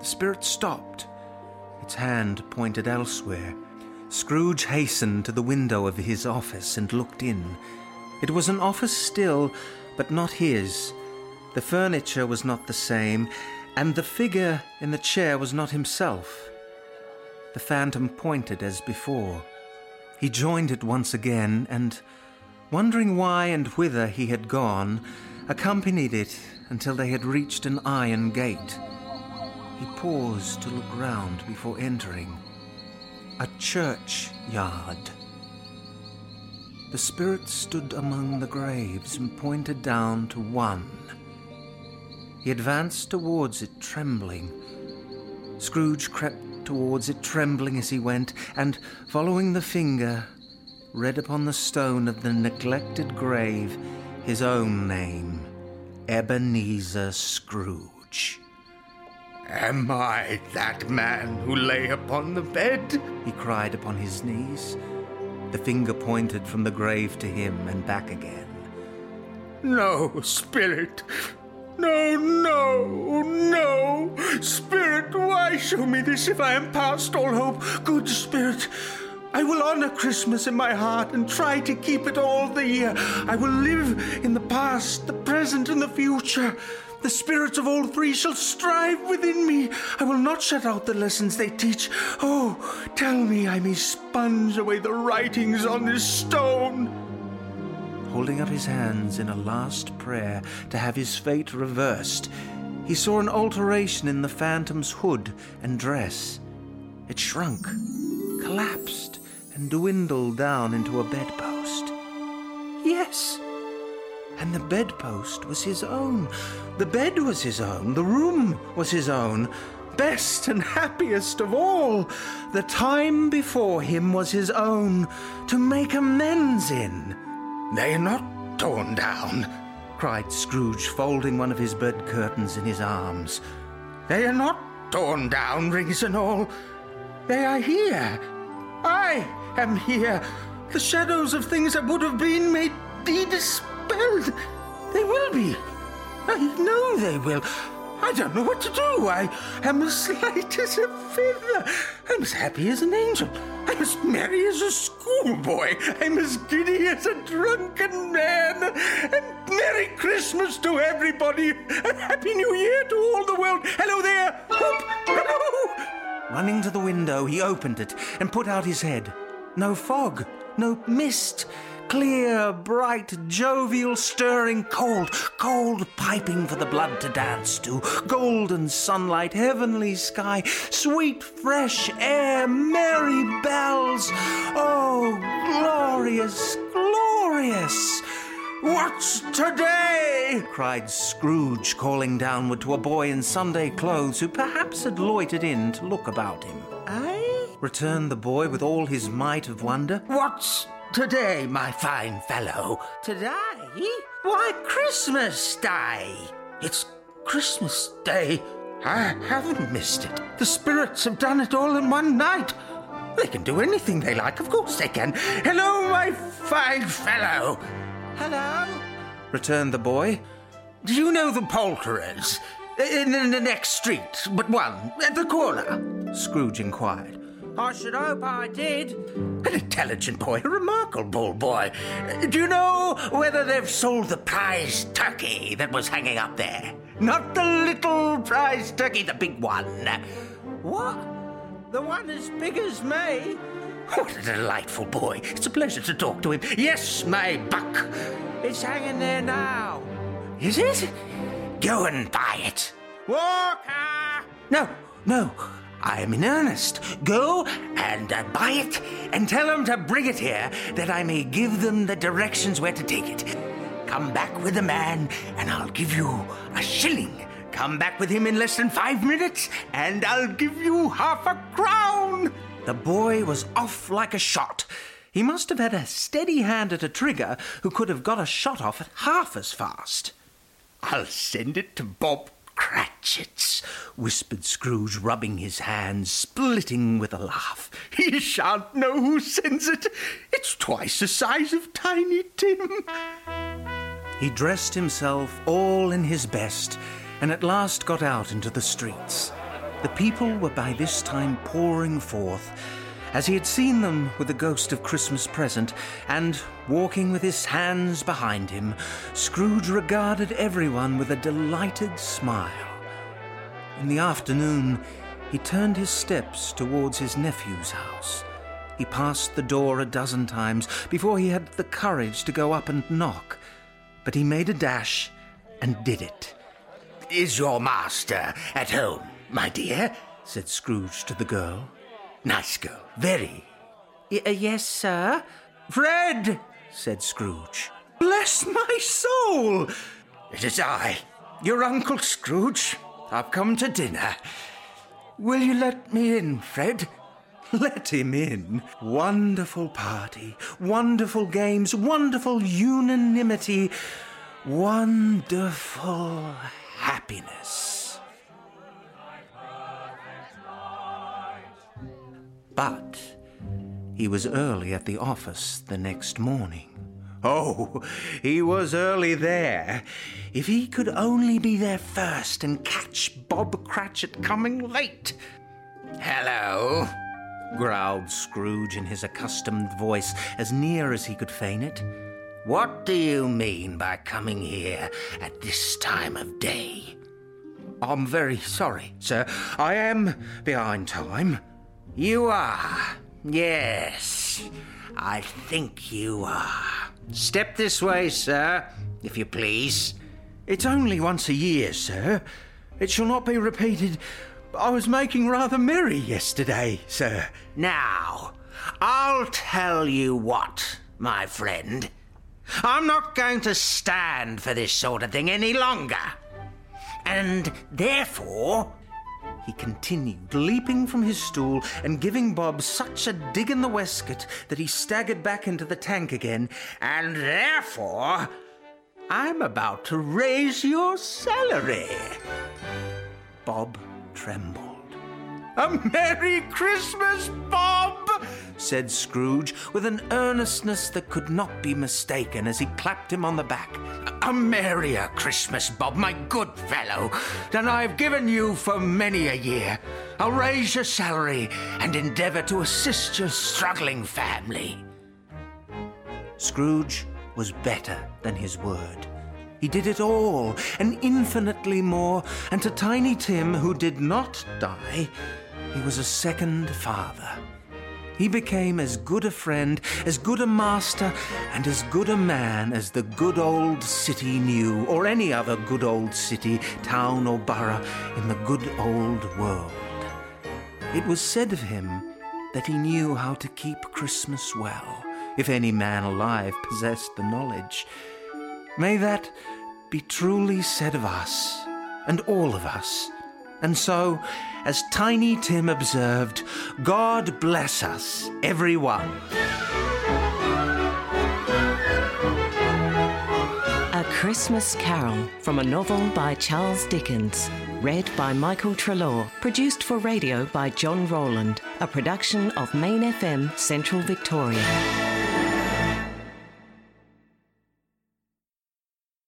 The spirit stopped. Its hand pointed elsewhere. Scrooge hastened to the window of his office and looked in. It was an office still, but not his. The furniture was not the same, and the figure in the chair was not himself. The phantom pointed as before. He joined it once again, and, wondering why and whither he had gone, accompanied it until they had reached an iron gate. He paused to look round before entering. A churchyard. The spirit stood among the graves and pointed down to one. He advanced towards it, trembling. Scrooge crept towards it, trembling as he went, and, following the finger, read upon the stone of the neglected grave his own name, Ebenezer Scrooge. "Am I that man who lay upon the bed?" he cried upon his knees. The finger pointed from the grave to him and back again. "No, spirit. No, no, no. Spirit, why show me this if I am past all hope? Good spirit, I will honor Christmas in my heart and try to keep it all the year. I will live in the past, the present, and the future. The spirits of all three shall strive within me. I will not shut out the lessons they teach. Oh, tell me I may sponge away the writings on this stone." Holding up his hands in a last prayer to have his fate reversed, he saw an alteration in the phantom's hood and dress. It shrunk, collapsed, and dwindled down into a bedpost. Yes, and the bedpost was his own. The bed was his own. The room was his own. Best and happiest of all, the time before him was his own, to make amends in. "They are not torn down," cried Scrooge, folding one of his bed curtains in his arms. "They are not torn down, rings and all. They are here. I am here. The shadows of things that would have been may be dispelled. They will be. I know they will. I don't know what to do. I am as light as a feather. I'm as happy as an angel. I'm as merry as a schoolboy. I'm as giddy as a drunken man. And Merry Christmas to everybody. And Happy New Year to all the world. Hello there. Whoop. Hello. Running to the window, he opened it and put out his head. No fog, no mist. Clear, bright, jovial, stirring, cold piping for the blood to dance to. Golden sunlight, heavenly sky, sweet, fresh air, merry bells. Oh, glorious, glorious! "What's today?" cried Scrooge, calling downward to a boy in Sunday clothes who perhaps had loitered in to look about him. "Eh?" returned the boy with all his might of wonder. "What's today, my fine fellow?" "Today? Why, Christmas Day. It's Christmas Day. I haven't missed it. The spirits have done it all in one night. They can do anything they like, of course they can. Hello, my fine fellow." "Hello," returned the boy. "Do you know the Poulterers? In the next street, but one, at the corner?" Scrooge inquired. "I should hope I did." "An intelligent boy, a remarkable boy. Do you know whether they've sold the prize turkey that was hanging up there? Not the little prize turkey, the big one." "What? The one as big as me?" "What a delightful boy. It's a pleasure to talk to him. Yes, my buck." "It's hanging there now." "Is it? Go and buy it." "Walker!" No. I am in earnest. Go and buy it and tell them to bring it here that I may give them the directions where to take it. Come back with the man and I'll give you a shilling. Come back with him in less than 5 minutes and I'll give you half a crown." The boy was off like a shot. He must have had a steady hand at a trigger who could have got a shot off at half as fast. "I'll send it to Bob Cratchit's," whispered Scrooge, rubbing his hands, splitting with a laugh. "He shan't know who sends it. It's twice the size of Tiny Tim." He dressed himself all in his best and at last got out into the streets. The people were by this time pouring forth, as he had seen them with the ghost of Christmas present, and, walking with his hands behind him, Scrooge regarded everyone with a delighted smile. In the afternoon, he turned his steps towards his nephew's house. He passed the door a dozen times before he had the courage to go up and knock, but he made a dash and did it. "Is your master at home, my dear?" said Scrooge to the girl. "Nice girl, very." Yes, sir." "Fred!" said Scrooge. "Bless my soul! It is I, your Uncle Scrooge. I've come to dinner. Will you let me in, Fred?" Let him in. Wonderful party, wonderful games, wonderful unanimity, wonderful happiness. But he was early at the office the next morning. Oh, he was early there. If he could only be there first and catch Bob Cratchit coming late. "Hello," growled Scrooge in his accustomed voice, as near as he could feign it. "What do you mean by coming here at this time of day?" "I'm very sorry, sir. I am behind time." "You are? Yes, I think you are. Step this way, sir, if you please." "It's only once a year, sir. It shall not be repeated. I was making rather merry yesterday, sir." "Now, I'll tell you what, my friend. I'm not going to stand for this sort of thing any longer. And therefore," he continued, leaping from his stool and giving Bob such a dig in the waistcoat that he staggered back into the tank again, "and therefore, I'm about to raise your salary." Bob trembled. "A Merry Christmas, Bob!" said Scrooge, with an earnestness that could not be mistaken, as he clapped him on the back. "A merrier Christmas, Bob, my good fellow, than I've given you for many a year. I'll raise your salary and endeavour to assist your struggling family." Scrooge was better than his word. He did it all, and infinitely more, and to Tiny Tim, who did not die, he was a second father. He became as good a friend, as good a master, and as good a man as the good old city knew, or any other good old city, town, or borough in the good old world. It was said of him that he knew how to keep Christmas well, if any man alive possessed the knowledge. May that be truly said of us, and all of us. And so, as Tiny Tim observed, God bless us, every one. A Christmas Carol, from a novel by Charles Dickens. Read by Michael Treloar. Produced for radio by John Rowland. A production of Main FM, Central Victoria.